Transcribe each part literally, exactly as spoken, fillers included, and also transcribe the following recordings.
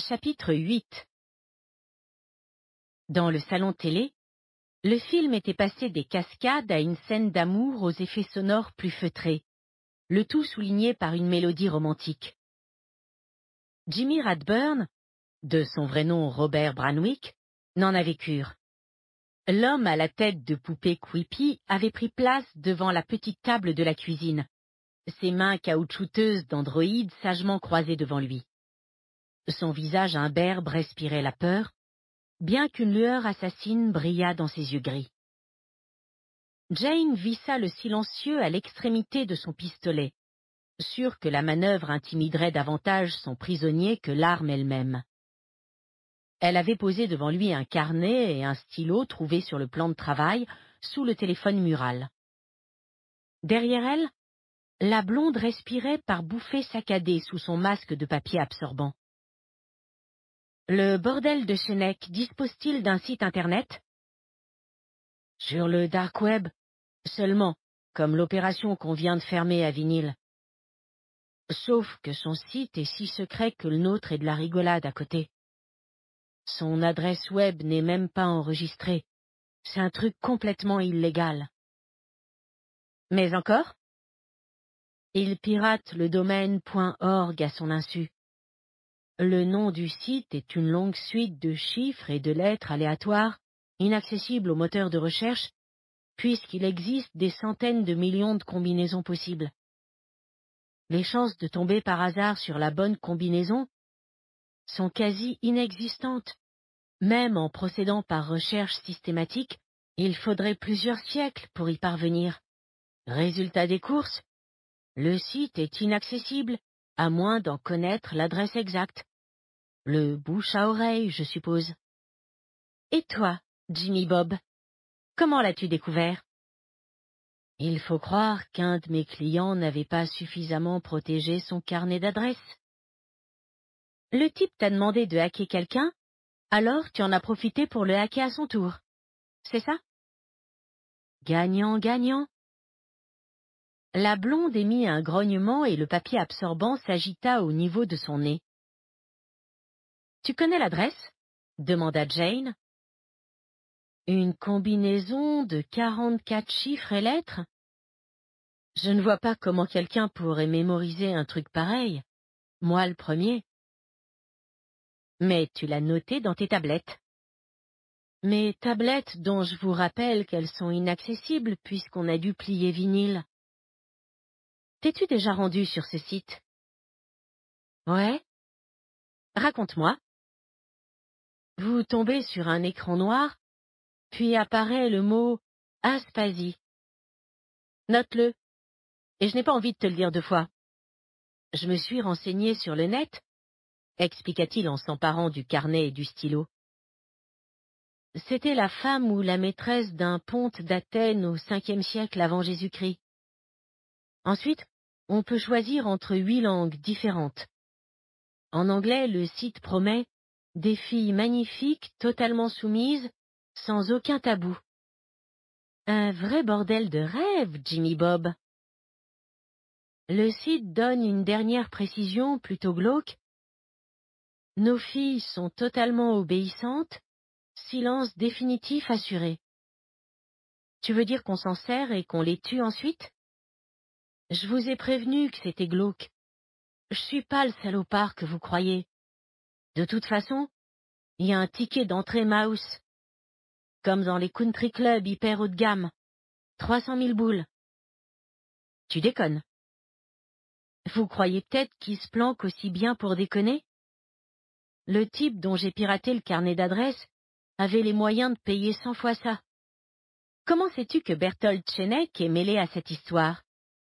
Chapitre huit. Dans le salon télé, le film était passé des cascades à une scène d'amour aux effets sonores plus feutrés, le tout souligné par une mélodie romantique. Jimmy Radburn, de son vrai nom Robert Branwick, n'en avait cure. L'homme à la tête de poupée Quippy avait pris place devant la petite table de la cuisine, ses mains caoutchouteuses d'androïde sagement croisées devant lui. Son visage imberbe respirait la peur, bien qu'une lueur assassine brillât dans ses yeux gris. Jane vissa le silencieux à l'extrémité de son pistolet, sûre que la manœuvre intimiderait davantage son prisonnier que l'arme elle-même. Elle avait posé devant lui un carnet et un stylo trouvés sur le plan de travail, sous le téléphone mural. Derrière elle, la blonde respirait par bouffées saccadées sous son masque de papier absorbant. Le bordel de Chênec dispose-t-il d'un site internet? Sur le dark web, seulement, comme l'opération qu'on vient de fermer à Vinyle. Sauf que son site est si secret que le nôtre est de la rigolade à côté. Son adresse web n'est même pas enregistrée. C'est un truc complètement illégal. Mais encore? Il pirate le domaine .org à son insu. Le nom du site est une longue suite de chiffres et de lettres aléatoires, inaccessibles au moteur de recherche, puisqu'il existe des centaines de millions de combinaisons possibles. Les chances de tomber par hasard sur la bonne combinaison sont quasi inexistantes. Même en procédant par recherche systématique, il faudrait plusieurs siècles pour y parvenir. Résultat des courses, le site est inaccessible, à moins d'en connaître l'adresse exacte. Le bouche à oreille, je suppose. Et toi, Jimmy Bob, comment l'as-tu découvert? Il faut croire qu'un de mes clients n'avait pas suffisamment protégé son carnet d'adresses. Le type t'a demandé de hacker quelqu'un, alors tu en as profité pour le hacker à son tour. C'est ça? Gagnant, gagnant. La blonde émit un grognement et le papier absorbant s'agita au niveau de son nez. Tu connais l'adresse? Demanda Jane. Une combinaison de quarante-quatre chiffres et lettres? Je ne vois pas comment quelqu'un pourrait mémoriser un truc pareil. Moi le premier. Mais tu l'as noté dans tes tablettes. Mes tablettes dont je vous rappelle qu'elles sont inaccessibles puisqu'on a dû plier Vinyle. T'es-tu déjà rendu sur ce site? Ouais. Raconte-moi. Vous tombez sur un écran noir, puis apparaît le mot « Aspasie ». Note-le, et je n'ai pas envie de te le dire deux fois. Je me suis renseigné sur le net, expliqua-t-il en s'emparant du carnet et du stylo. C'était la femme ou la maîtresse d'un ponte d'Athènes au cinquième siècle avant Jésus-Christ. Ensuite, on peut choisir entre huit langues différentes. En anglais, le site promet des filles magnifiques, totalement soumises, sans aucun tabou. Un vrai bordel de rêve, Jimmy Bob. Le site donne une dernière précision plutôt glauque. Nos filles sont totalement obéissantes, silence définitif assuré. Tu veux dire qu'on s'en sert et qu'on les tue ensuite? Je vous ai prévenu que c'était glauque. Je suis pas le salopard que vous croyez. De toute façon, il y a un ticket d'entrée mouse. Comme dans les country clubs hyper haut de gamme. trois cent mille boules. Tu déconnes. Vous croyez peut-être qu'il se planque aussi bien pour déconner? Le type dont j'ai piraté le carnet d'adresse avait les moyens de payer cent fois ça. Comment sais-tu que Bertolt Chênec est mêlé à cette histoire?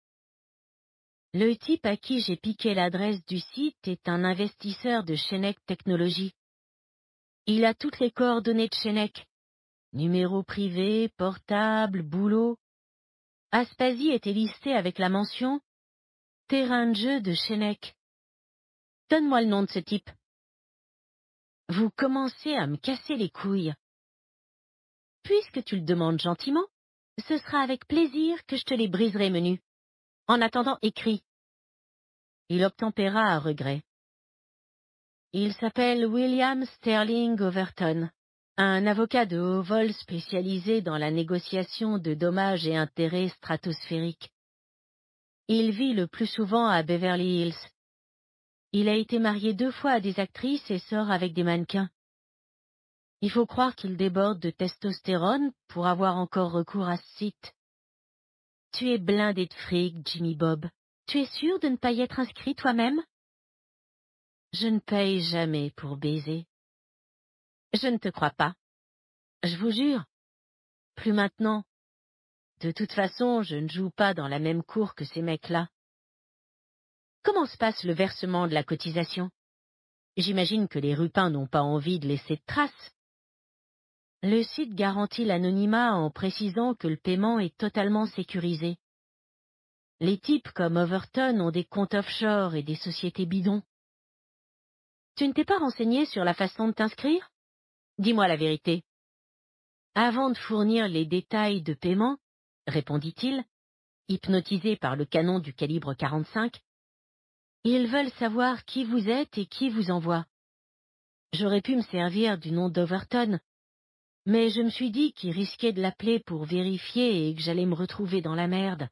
Le type à qui j'ai piqué l'adresse du site est un investisseur de Chênec Technologies. Il a toutes les coordonnées de Chênec. Numéro privé, portable, boulot. Aspasie était listé avec la mention « Terrain de jeu de Chênec ». Donne-moi le nom de ce type. Vous commencez à me casser les couilles. Puisque tu le demandes gentiment, ce sera avec plaisir que je te les briserai, menu. En attendant, écris. Il obtempéra à regret. Il s'appelle William Sterling Overton, un avocat de haut vol spécialisé dans la négociation de dommages et intérêts stratosphériques. Il vit le plus souvent à Beverly Hills. Il a été marié deux fois à des actrices et sort avec des mannequins. Il faut croire qu'il déborde de testostérone pour avoir encore recours à ce site. Tu es blindé de fric, Jimmy Bob. Tu es sûr de ne pas y être inscrit toi-même? Je ne paye jamais pour baiser. Je ne te crois pas. Je vous jure. Plus maintenant. De toute façon, je ne joue pas dans la même cour que ces mecs-là. Comment se passe le versement de la cotisation? J'imagine que les rupins n'ont pas envie de laisser de traces. Le site garantit l'anonymat en précisant que le paiement est totalement sécurisé. Les types comme Overton ont des comptes offshore et des sociétés bidons. Tu ne t'es pas renseigné sur la façon de t'inscrire? Dis-moi la vérité. Avant de fournir les détails de paiement, répondit-il, hypnotisé par le canon du calibre quarante-cinq, ils veulent savoir qui vous êtes et qui vous envoie. J'aurais pu me servir du nom d'Overton, mais je me suis dit qu'il risquait de l'appeler pour vérifier et que j'allais me retrouver dans la merde.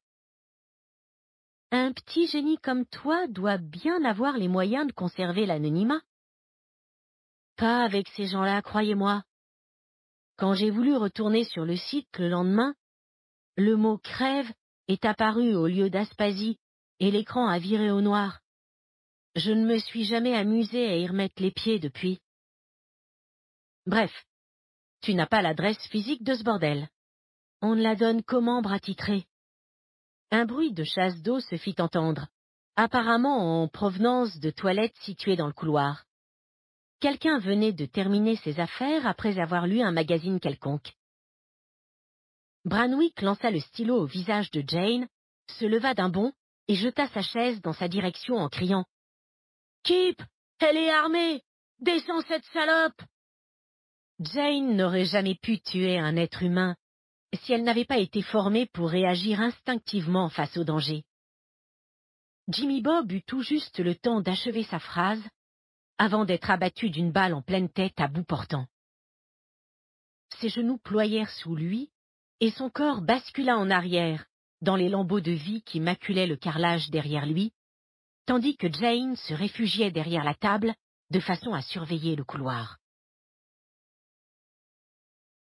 Un petit génie comme toi doit bien avoir les moyens de conserver l'anonymat. Pas avec ces gens-là, croyez-moi. Quand j'ai voulu retourner sur le site le lendemain, le mot « crève » est apparu au lieu d'Aspasie et l'écran a viré au noir. Je ne me suis jamais amusé à y remettre les pieds depuis. Bref, tu n'as pas l'adresse physique de ce bordel. On ne la donne qu'aux membres attitrés. Un bruit de chasse d'eau se fit entendre, apparemment en provenance de toilettes situées dans le couloir. Quelqu'un venait de terminer ses affaires après avoir lu un magazine quelconque. Branwick lança le stylo au visage de Jane, se leva d'un bond et jeta sa chaise dans sa direction en criant « Kip, elle est armée! Descends cette salope !» Jane n'aurait jamais pu tuer un être humain si elle n'avait pas été formée pour réagir instinctivement face au danger. Jimmy Bob eut tout juste le temps d'achever sa phrase avant d'être abattu d'une balle en pleine tête à bout portant. Ses genoux ployèrent sous lui et son corps bascula en arrière dans les lambeaux de vie qui maculaient le carrelage derrière lui, tandis que Jane se réfugiait derrière la table de façon à surveiller le couloir.